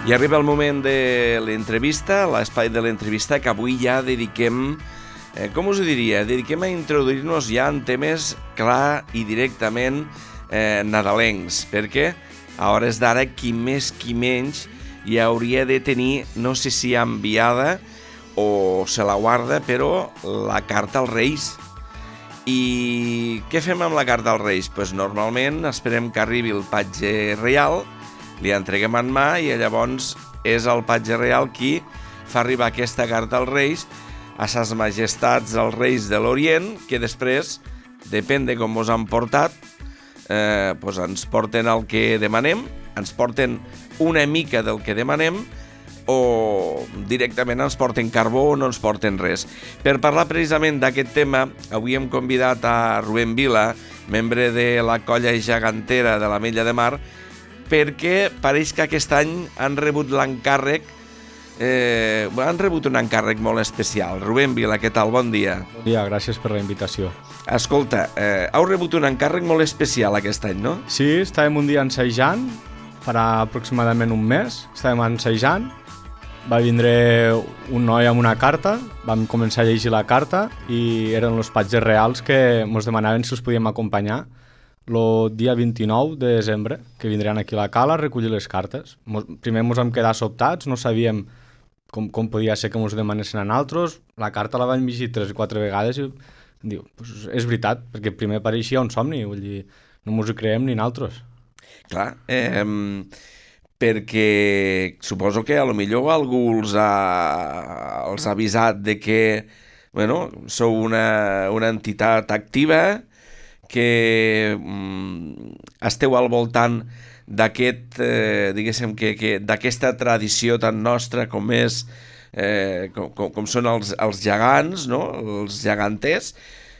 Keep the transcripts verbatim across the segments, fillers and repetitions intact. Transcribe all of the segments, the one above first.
I arriba el moment de l'entrevista, l'espai de l'entrevista, que avui ja dediquem, eh, com us ho diria, dediquem a introduir-nos ja en temes clar i directament eh, nadalencs, perquè a hores d'ara qui més qui menys hi hauria de tenir, no sé si enviada o se la guarda, però la carta als Reis. I què fem amb la carta als Reis? Pues normalment esperem que arribi el patge reial, li entreguem en mà i llavors és el patge reial qui fa arribar aquesta carta als Reis, a ses majestats els Reis de l'Orient, que després, depèn de com us han portat, eh, pues ens porten el que demanem, ens porten una mica del que demanem, o directament ens porten carbó o no ens porten res. Per parlar precisament d'aquest tema, avui hem convidat a Rubén Vila, membre de la colla gegantera de l'Ametlla de Mar, perquè pareix que aquest any han rebut l'encàrrec, eh, han rebut un encàrrec molt especial. Rubén Vila, què tal? Bon dia. Bon dia, gràcies per la invitació. Escolta, eh, heu rebut un encàrrec molt especial aquest any, no? Sí, estàvem un dia ensejant, farà aproximadament un mes, estàvem ensejant, va vindre un noi amb una carta, vam començar a llegir la carta i eren els patges reals que ens demanaven si els podíem acompanyar el dia vint-i-nou de desembre, que vindran aquí a la cala a recollir les cartes. Mos, primer ens vam quedar sobtats, no sabíem com, com podia ser que ens demanessin a nosaltres. La carta la vam llegir tres o quatre vegades i diu, pues és veritat, perquè primer pareixia un somni, vull dir, no ens ho creiem ni nosaltres. Clar, eh, perquè suposo que a lo millor algú els ha, els ha avisat de que, bueno, sou una, una entitat activa, que mm, esteu al voltant d'aquest, eh, diguéssim, que, que d'aquesta tradició tan nostra com és, eh, com, com, com són els, els gegants, no? Els geganters,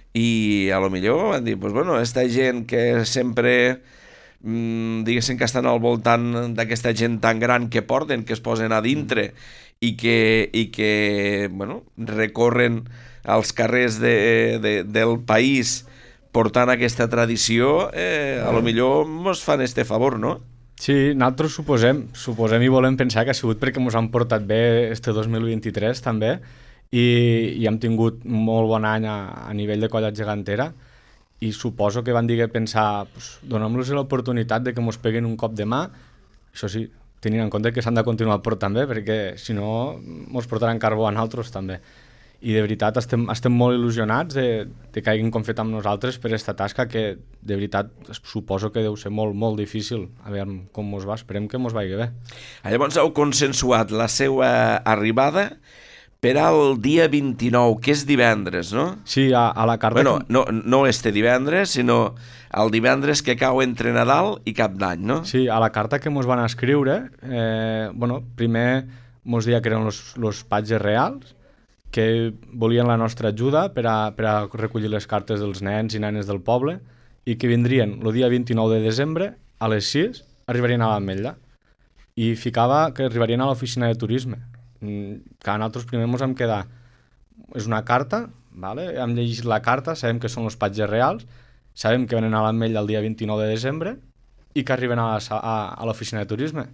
i a lo millor van dir, pues bueno, esta gent que sempre, mm, diguéssim, que estan al voltant d'aquesta gent tan gran que porten, que es posen a dintre i que, i que bueno, recorren als carrers de, de, del país portant aquesta tradició, eh, a lo millor mos fan este favor, no? Sí, nosaltres suposem, suposem i volem pensar que ha sigut perquè ens han portat bé este dos mil vint-i-tres també i, i hem tingut un molt bon any a, a nivell de colla gegantera i suposo que van dir que pensar, pues, donem-los l'oportunitat de que ens peguin un cop de mà, això sí, tenint en compte que s'han de continuar portant bé perquè si no ens portaran carbó a nosaltres també. I de veritat estem, estem molt il·lusionats de, de que hagin confet amb nosaltres per aquesta tasca que de veritat suposo que deu ser molt, molt difícil. A veure com mos va, esperem que mos vagi bé. Llavors heu consensuat la seva arribada per al dia vint-i-nou, que és divendres, no? Sí, a, a la carta... Bueno, no, no este divendres, sinó el divendres que cau entre Nadal i Cap d'Any, no? Sí, a la carta que mos van escriure, eh, bueno, primer mos deia que eren els patges reals, que volien la nostra ajuda per a, per a recollir les cartes dels nens i nenes del poble i que vindrien el dia vint-i-nou de desembre a les sis, arribarien a l'Ametlla i ficava que arribarien a l'oficina de turisme. Que nosaltres primer ens vam quedar, és una carta, vale? Hem llegit la carta, sabem que són els patges reals, sabem que venen a l'Ametlla el dia vint-i-nou de desembre i que arriben a, la, a, a l'oficina de turisme.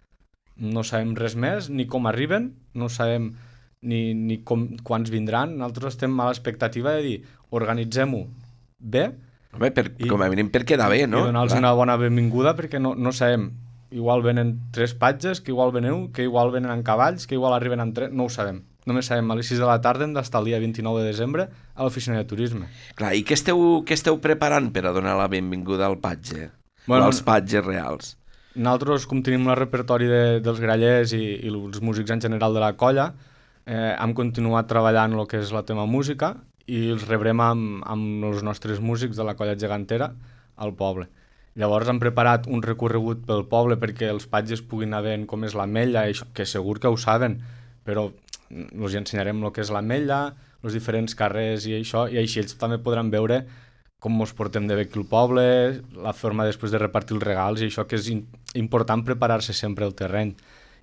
No sabem res més, ni com arriben, no sabem ni, ni com, quants vindran. Nosaltres estem a l'expectativa de dir organitzem-ho bé. Home, per, i, com a mínim per quedar bé, no? I donar-los una bona benvinguda perquè no, no sabem. Igual venen tres patges, que igual venen que igual venen en cavalls, que igual arriben en tren, no ho sabem. Només sabem a les sis de la tarda hem d'estar el dia vint-i-nou de desembre a l'oficina de turisme. Clar, i què esteu, què esteu preparant per a donar la benvinguda al patge? Bueno, o als patges reals? Nosaltres, com tenim el repertori de, dels grallers i, i els músics en general de la colla, Eh, hem continuat treballant el que és la tema música i els rebrem amb, amb els nostres músics de la colla gegantera al poble. Llavors hem preparat un recorregut pel poble perquè els patges puguin anar veient com és l'Ametlla, que segur que ho saben, però els ensenyarem el que és l'Ametlla, els diferents carrers i això, i així ells també podran veure com ens portem de bé aquí al poble, la forma després de repartir els regals i això, que és in- important preparar-se sempre el terreny.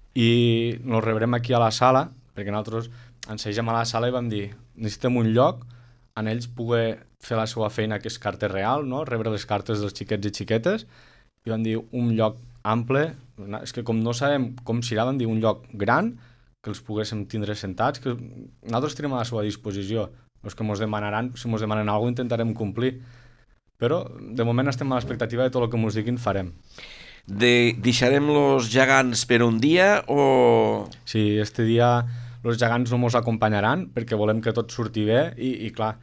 I ens rebrem aquí a la sala, perquè nosaltres ensegem a la sala i vam dir necessitem un lloc en ells poder fer la seva feina, que és carta real, no? Rebre les cartes dels xiquets i xiquetes, i vam dir un lloc ample, és que com no sabem com serà, vam dir, un lloc gran, que els poguéssim tindre sentats, que nosaltres tenim a la seva disposició. Els que ens demanaran, si ens demanen alguna cosa, intentarem complir. Però, de moment, estem a l'expectativa de tot el que ens diguin farem. De, deixarem los gegants per un dia o...? Sí, este dia els gegants no ens acompanyaran perquè volem que tot surti bé i, i clar,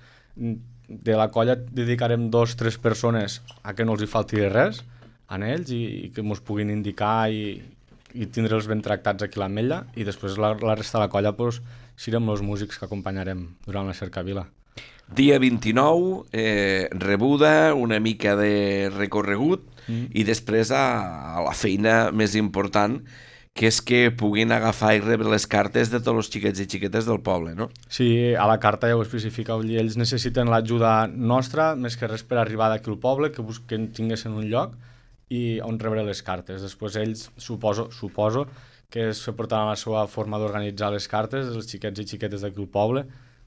de la colla dedicarem dos o tres persones a que no els hi falti res a ells i, i que ens puguin indicar i, i tindre'ls ben tractats aquí a l'Ametlla, i després la, la resta de la colla pues, serem els músics que acompanyarem durant la cercavila. Dia vint-i-nou, eh, rebuda, una mica de recorregut mm. i després a, a la feina més important, que és que puguin agafar i rebre les cartes de tots els xiquets i xiquetes del poble, no? Sí, a la carta ja ho especifica, ells necessiten l'ajuda nostra, més que res per arribar d'aquí al poble, que busquen, tinguessin un lloc i on rebre les cartes. Després ells, suposo, suposo que es portaran la seva forma d'organitzar les cartes, els xiquets i xiquetes d'aquí al poble,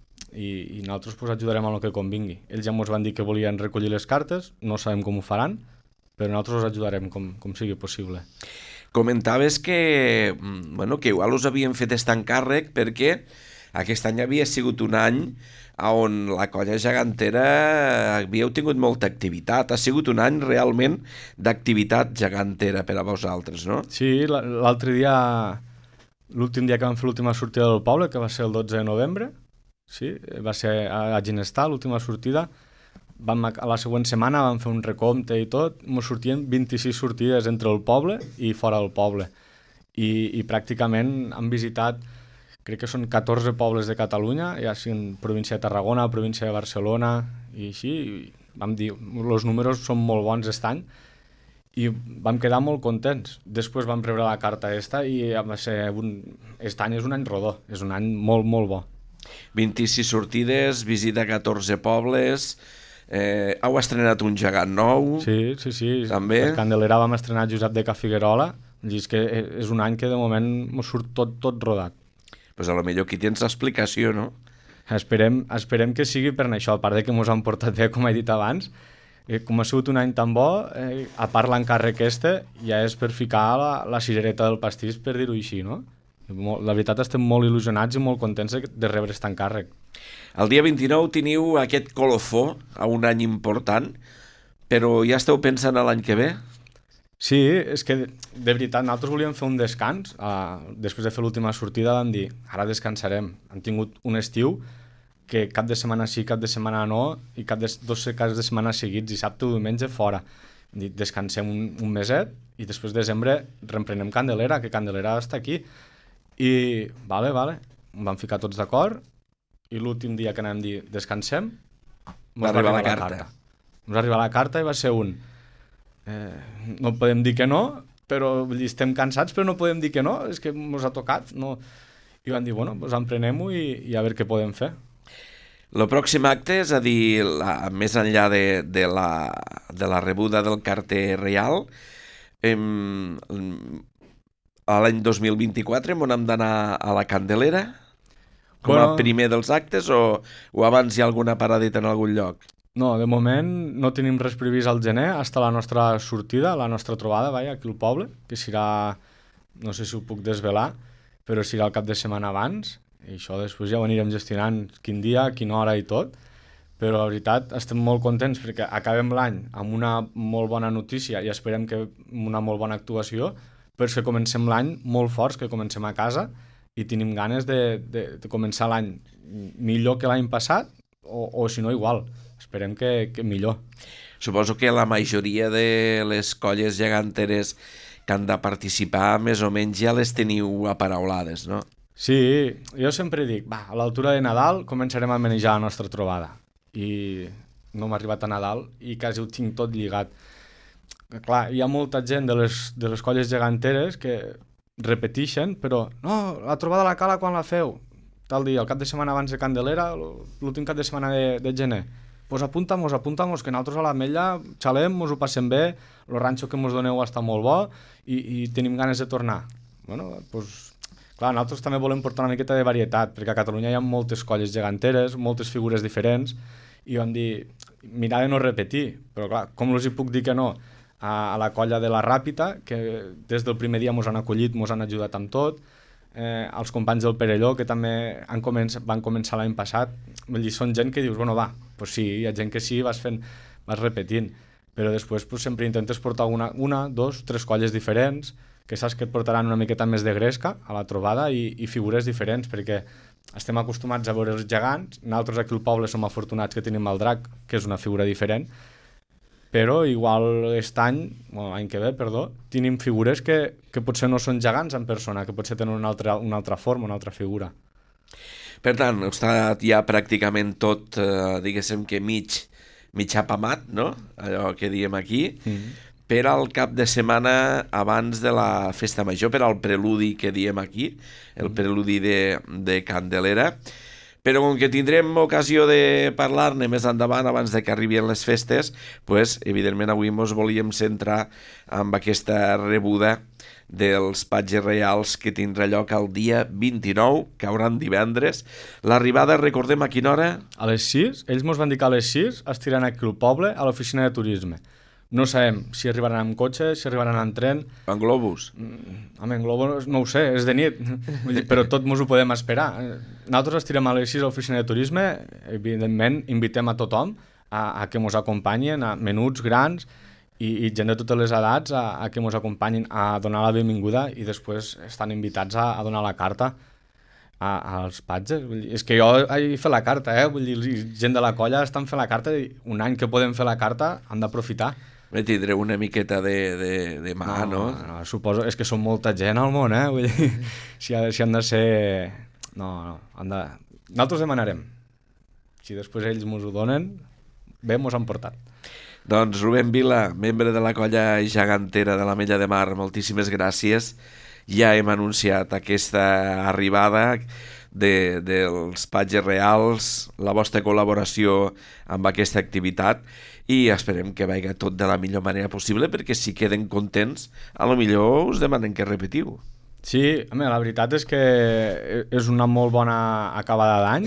i, i nosaltres pues, ajudarem en el que convingui. Ells ja ens van dir que volien recollir les cartes, no sabem com ho faran, però nosaltres els ajudarem com, com sigui possible. Comentaves que, bueno, que igual us havien fet aquest encàrrec perquè aquest any havia sigut un any on la colla gegantera havíeu tingut molta activitat. Ha sigut un any realment d'activitat gegantera per a vosaltres, no? Sí, l'altre dia, l'últim dia que vam fer l'última sortida del poble, que va ser el dotze de novembre, sí, va ser a Ginestar, l'última sortida. Vam, a la següent setmana vam fer un recompte i tot, ens sortien vint-i-sis sortides entre el poble i fora del poble. I, i pràcticament han visitat, crec que són catorze pobles de Catalunya, ja siguin província de Tarragona, província de Barcelona, i així, i vam dir, els números són molt bons aquest any, i vam quedar molt contents. Després vam rebre la carta esta i va ser un... Aquest any és un any rodó, és un any molt, molt bo. vint-i-sis sortides, visita a catorze pobles... Eh, heu estrenat un gegant nou. Sí, sí, sí. També. Per Candelera vam estrenar Josep de Cafiguerola, i és que és un any que de moment ens surt tot, tot rodat. Pues a lo millor aquí tens l'explicació, no? Esperem, esperem que sigui per això, a part de que ens han portat bé, com he dit abans, eh, com ha sigut un any tan bo, eh, a part l'encàrrec este, ja és per ficar la, la cirereta del pastís, per dir-ho així, no? La veritat, estem molt il·lusionats i molt contents de rebre aquest encàrrec. El dia vint-i-nou teniu aquest colofó a un any important, però ja esteu pensant a l'any que ve? Sí, és que de veritat nosaltres volíem fer un descans. Uh, després de fer l'última sortida vam dir, ara descansarem. Hem tingut un estiu que cap de setmana sí, cap de setmana no, i cap de dos caps de setmana seguits, dissabte o diumenge fora. Hem dit, descansem un, un meset i després de desembre reemprenem Candelera, que Candelera està aquí. I, vale, vale, em vam ficar tots d'acord, i l'últim dia que anàvem a dir descansem, va arribar la carta. carta. Ens va arribar la carta i va ser un... Eh, no podem dir que no, però estem cansats, però no podem dir que no, és que ens ha tocat. No. I van dir, bueno, doncs emprenem-ho i, i a veure què podem fer. El pròxim acte, és a dir, la, més enllà de, de, la, de la rebuda del carter reial, em, a l'any dos mil vint-i-quatre on hem d'anar a la Candelera com bueno, a primer dels actes o, o abans hi ha alguna paradeta en algun lloc? No, de moment no tenim res previst al gener, hasta la nostra sortida, la nostra trobada, vaja, aquí al poble, que serà, no sé si ho puc desvelar, però serà el cap de setmana abans, i això després ja ho anirem gestionant quin dia, quina hora i tot, però la veritat estem molt contents perquè acabem l'any amb una molt bona notícia i esperem que una molt bona actuació, però que comencem l'any molt forts, que comencem a casa i tenim ganes de, de, de començar l'any millor que l'any passat o, o si no igual, esperem que, que millor. Suposo que la majoria de les colles geganteres que han de participar més o menys ja les teniu aparaulades, no? Sí, jo sempre dic, va, a l'altura de Nadal començarem a manejar la nostra trobada i no m'ha arribat a Nadal i quasi ho tinc tot lligat. Clar, hi ha molta gent de les, de les colles geganteres que repeteixen, però no, la trobada a la cala quan la feu? Tal dia, el cap de setmana abans de Candelera, l'últim cap de setmana de, de gener. Pues apunta-mos, apunta-mos, que nosaltres a l'Ametlla xalem, mos ho passem bé, el ranxo que mos doneu està molt bo i, i tenim ganes de tornar. Bueno, pues, clar, nosaltres també volem portar una miqueta de varietat, perquè a Catalunya hi ha moltes colles geganteres, moltes figures diferents, i vam dir, mirar de no repetir, però clar, com els hi puc dir que no a, a la colla de la Ràpita, que des del primer dia ens han acollit, ens han ajudat amb tot, eh, els companys del Perelló, que també han començat, van començar l'any passat. Vull dir, són gent que dius, bueno, va, pues sí, hi ha gent que sí, vas fent, vas repetint, però després pues, sempre intentes portar una, una, dos, tres colles diferents, que saps que et portaran una miqueta més de gresca a la trobada i, i figures diferents, perquè estem acostumats a veure els gegants, nosaltres aquí al poble som afortunats que tenim el drac, que és una figura diferent, però igual aquest any, o l'any que ve, perdó, tenim figures que, que potser no són gegants en persona, que potser tenen una altra, una altra forma, una altra figura. Per tant, està ja pràcticament tot, eh, diguéssim que mig, mig apamat, no? Allò que diem aquí, mm-hmm. per al cap de setmana abans de la festa major, per al preludi que diem aquí, el mm-hmm. preludi de, de Candelera. Però com que tindrem ocasió de parlar-ne més endavant, abans de que arribin les festes, pues, evidentment avui ens volíem centrar amb aquesta rebuda dels patges reials que tindrà lloc el dia vint-i-nou, cauran divendres. L'arribada, recordem a quina hora? A les sis, ells ens van dir que a les sis estiran aquí al poble a l'oficina de turisme. No sabem si arribaran amb cotxe, si arribaran en tren... En globus? Home, en globus no ho sé, és de nit, però tot ens ho podem esperar. Nosaltres estirem a les sis a l'oficina de turisme, evidentment invitem a tothom a, a que ens acompanyin, a menuts grans i, i gent de totes les edats a, a que ens acompanyin a donar la benvinguda i després estan invitats a, a donar la carta a, als patges. Vull dir, és que jo he fet la carta, eh? Vull dir, gent de la colla estan fent la carta i un any que podem fer la carta han d'aprofitar. Me tindré una miqueta de, de, de mà, no? No, no, suposo, és que són molta gent al món, eh? Vull dir, si, ha, si han de ser... No, no, han de... Nosaltres demanarem. Si després ells ens ho donen, bé, ens han portat. Doncs Rubén Vila, membre de la colla gegantera de la Mella de Mar, moltíssimes gràcies. Ja hem anunciat aquesta arribada de, dels patges reals, la vostra col·laboració amb aquesta activitat, i esperem que vagi tot de la millor manera possible, perquè si queden contents, a lo millor us demanen que repetiu. Sí, home, la veritat és que és una molt bona acabada d'any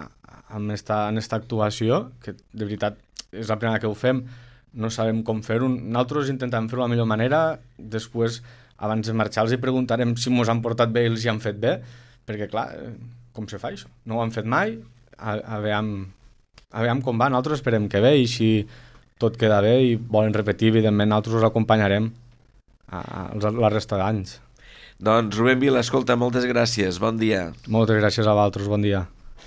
amb esta, en esta actuació, que de veritat és la primera que ho fem, no sabem com fer-ho. Nosaltres intentem fer-ho de la millor manera, després, abans de marxar, els hi preguntarem si ens han portat bé i els hi han fet bé, perquè clar, com se fa això? No ho han fet mai, a, a veure... A veure com va, nosaltres esperem que bé i si tot queda bé i volen repetir, evidentment nosaltres us acompanyarem a, a la resta d'anys. Doncs Rubén Vila, escolta, moltes gràcies, bon dia. Moltes gràcies a vosaltres, bon dia.